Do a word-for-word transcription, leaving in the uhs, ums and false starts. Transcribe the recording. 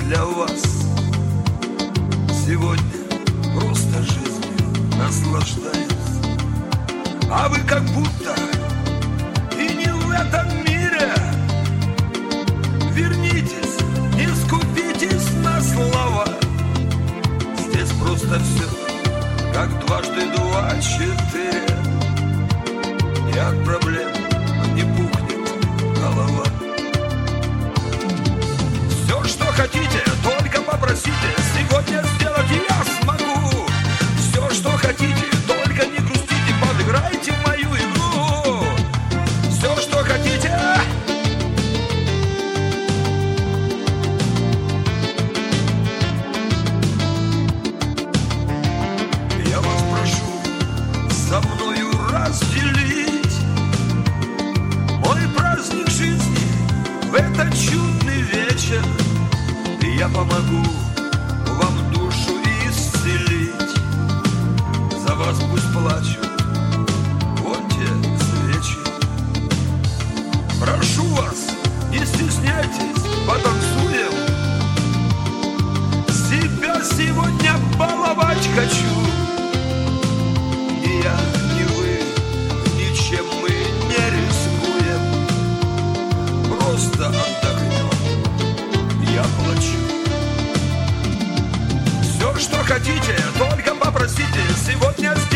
для вас. Сегодня просто жизнью наслаждаюсь, а вы как будто и не в этом мире. Вернитесь, не скупитесь на слова. Здесь просто все как дважды два четыре, и от проблем не пухнет голова. Все, что хотите, только попросите, сегодня сделать я смогу. Все, что хотите, только не грустите, подыграйте в мою игру. Все, что хотите. Я вас прошу со мною разделить мой праздник жизни в этот чудный вечер. И я помогу вам душу исцелить. За вас пусть плачут вон те свечи. Прошу вас, не стесняйтесь, потанцуем. Себя сегодня баловать хочу. Ни я, ни вы, ничем мы не рискуем. Просто отдохнем, я плачу. Все, что хотите, только попросите, сегодня